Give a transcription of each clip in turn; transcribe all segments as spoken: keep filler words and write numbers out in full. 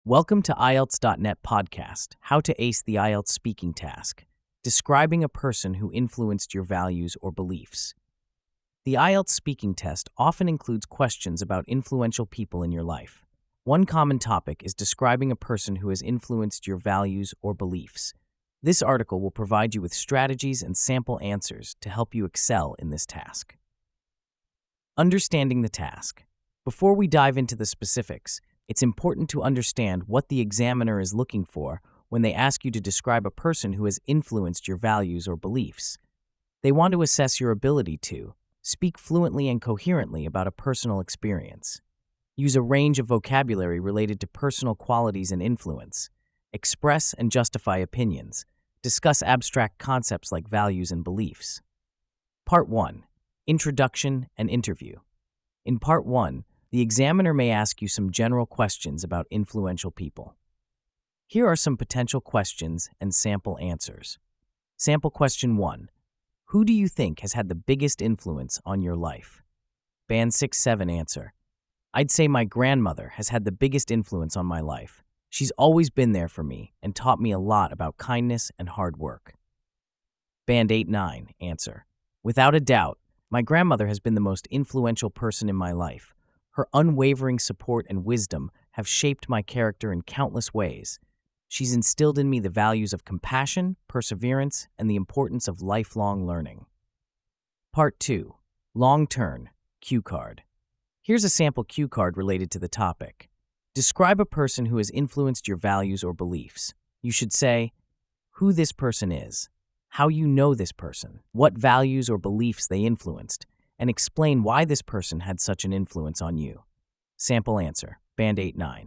Welcome to I E L T S dot net podcast, How to Ace the I E L T S Speaking Task, describing a person who influenced your values or beliefs. The I E L T S speaking test often includes questions about influential people in your life. One common topic is describing a person who has influenced your values or beliefs. This article will provide you with strategies and sample answers to help you excel in this task. Understanding the task. Before we dive into the specifics, it's important to understand what the examiner is looking for when they ask you to describe a person who has influenced your values or beliefs. They want to assess your ability to speak fluently and coherently about a personal experience, use a range of vocabulary related to personal qualities and influence, express and justify opinions, discuss abstract concepts like values and beliefs. Part one. Introduction and Interview. In Part one, the examiner may ask you some general questions about influential people. Here are some potential questions and sample answers. Sample question one. Who do you think has had the biggest influence on your life? Band six seven answer. I'd say my grandmother has had the biggest influence on my life. She's always been there for me and taught me a lot about kindness and hard work. Band eight nine answer. Without a doubt, my grandmother has been the most influential person in my life. Her unwavering support and wisdom have shaped my character in countless ways. She's instilled in me the values of compassion, perseverance, and the importance of lifelong learning. Part two. Long Turn, Cue Card. Here's a sample cue card related to the topic. Describe a person who has influenced your values or beliefs. You should say who this person is, how you know this person, what values or beliefs they influenced, and explain why this person had such an influence on you. Sample answer, Band eight nine.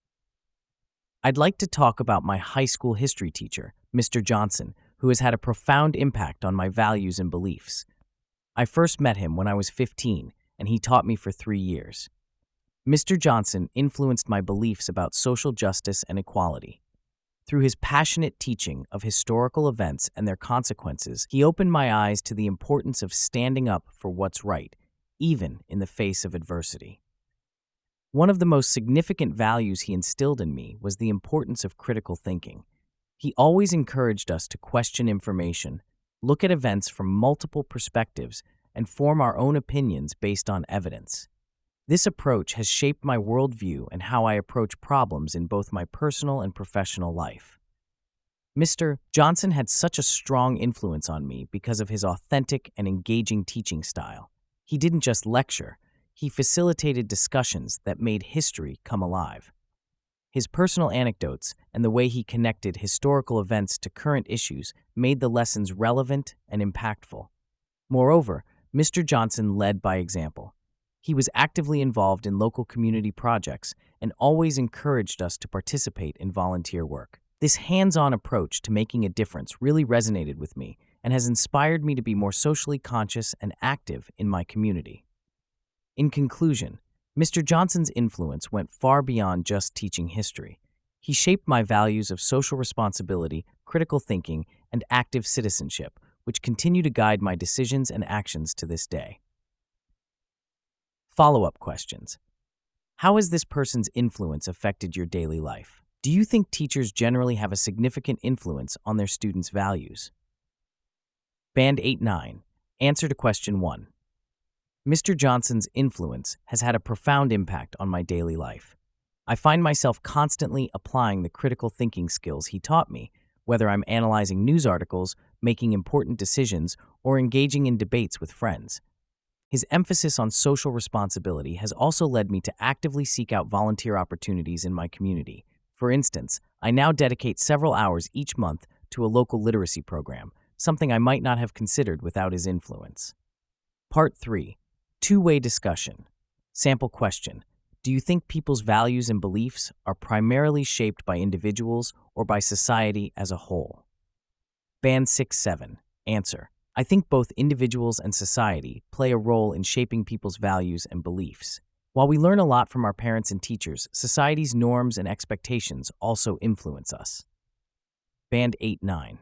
I'd like to talk about my high school history teacher, Mister Johnson, who has had a profound impact on my values and beliefs. I first met him when I was fifteen, and he taught me for three years. Mister Johnson influenced my beliefs about social justice and equality. Through his passionate teaching of historical events and their consequences, he opened my eyes to the importance of standing up for what's right, even in the face of adversity. One of the most significant values he instilled in me was the importance of critical thinking. He always encouraged us to question information, look at events from multiple perspectives, and form our own opinions based on evidence. This approach has shaped my worldview and how I approach problems in both my personal and professional life. Mister Johnson had such a strong influence on me because of his authentic and engaging teaching style. He didn't just lecture, he facilitated discussions that made history come alive. His personal anecdotes and the way he connected historical events to current issues made the lessons relevant and impactful. Moreover, Mister Johnson led by example. He was actively involved in local community projects and always encouraged us to participate in volunteer work. This hands-on approach to making a difference really resonated with me and has inspired me to be more socially conscious and active in my community. In conclusion, Mister Johnson's influence went far beyond just teaching history. He shaped my values of social responsibility, critical thinking, and active citizenship, which continue to guide my decisions and actions to this day. Follow-up questions. How has this person's influence affected your daily life? Do you think teachers generally have a significant influence on their students' values? Band eight nine. Answer to question one. Mister Johnson's influence has had a profound impact on my daily life. I find myself constantly applying the critical thinking skills he taught me, whether I'm analyzing news articles, making important decisions, or engaging in debates with friends. His emphasis on social responsibility has also led me to actively seek out volunteer opportunities in my community. For instance, I now dedicate several hours each month to a local literacy program, something I might not have considered without his influence. Part three. Two-way discussion. Sample question. Do you think people's values and beliefs are primarily shaped by individuals or by society as a whole? Band six seven. Answer. I think both individuals and society play a role in shaping people's values and beliefs. While we learn a lot from our parents and teachers, society's norms and expectations also influence us. Band eight nine.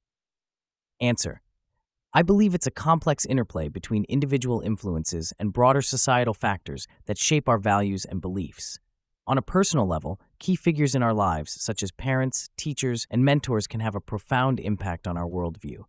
Answer. I believe it's a complex interplay between individual influences and broader societal factors that shape our values and beliefs. On a personal level, key figures in our lives, such as parents, teachers, and mentors, can have a profound impact on our worldview.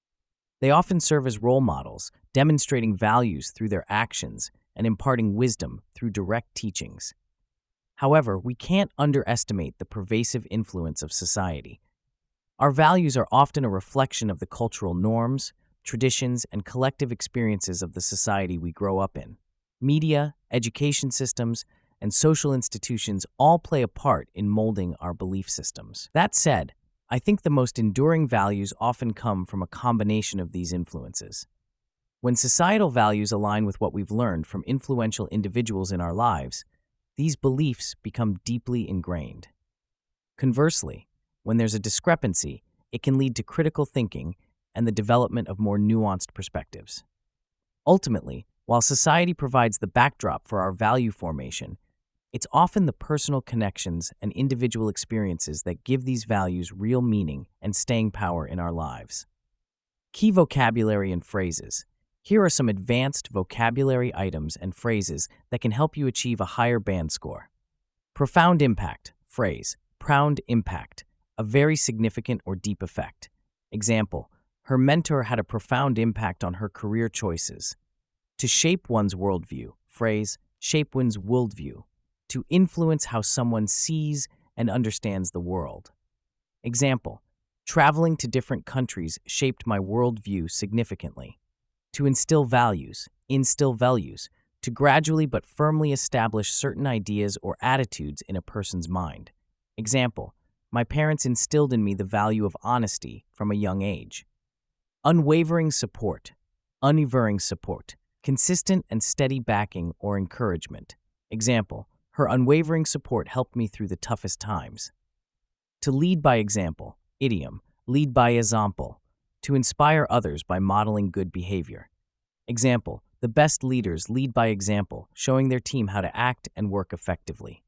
They often serve as role models, demonstrating values through their actions and imparting wisdom through direct teachings. However, we can't underestimate the pervasive influence of society. Our values are often a reflection of the cultural norms, traditions, and collective experiences of the society we grow up in. Media, education systems, and social institutions all play a part in molding our belief systems. That said, I think the most enduring values often come from a combination of these influences. When societal values align with what we've learned from influential individuals in our lives, these beliefs become deeply ingrained. Conversely, when there's a discrepancy, it can lead to critical thinking and the development of more nuanced perspectives. Ultimately, while society provides the backdrop for our value formation, it's often the personal connections and individual experiences that give these values real meaning and staying power in our lives. Key vocabulary and phrases. Here are some advanced vocabulary items and phrases that can help you achieve a higher band score. Profound impact. Phrase. Profound impact. A very significant or deep effect. Example. Her mentor had a profound impact on her career choices. To shape one's worldview. Phrase. Shape one's worldview. To influence how someone sees and understands the world. Example. Traveling to different countries shaped my worldview significantly. To instill values. Instill values. To gradually but firmly establish certain ideas or attitudes in a person's mind. Example. My parents instilled in me the value of honesty from a young age. Unwavering support. Unwavering support. Consistent and steady backing or encouragement. Example. Her unwavering support helped me through the toughest times. To lead by example. Idiom. Lead by example. To inspire others by modeling good behavior. Example. The best leaders lead by example, showing their team how to act and work effectively.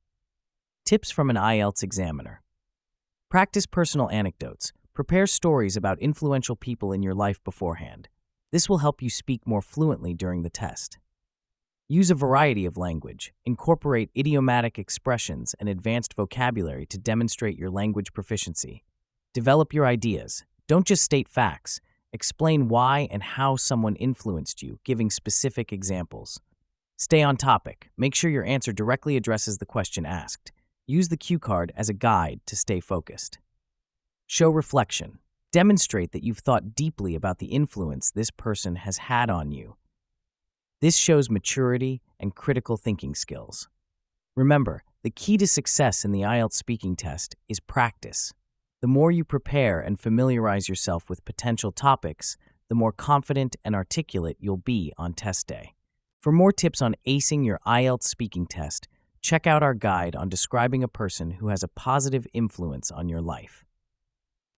Tips from an I E L T S examiner. Practice personal anecdotes. Prepare stories about influential people in your life beforehand. This will help you speak more fluently during the test. Use a variety of language. Incorporate idiomatic expressions and advanced vocabulary to demonstrate your language proficiency. Develop your ideas. Don't just state facts. Explain why and how someone influenced you, giving specific examples. Stay on topic. Make sure your answer directly addresses the question asked. Use the cue card as a guide to stay focused. Show reflection. Demonstrate that you've thought deeply about the influence this person has had on you. This shows maturity and critical thinking skills. Remember, the key to success in the I E L T S speaking test is practice. The more you prepare and familiarize yourself with potential topics, the more confident and articulate you'll be on test day. For more tips on acing your I E L T S speaking test, check out our guide on describing a person who has a positive influence on your life.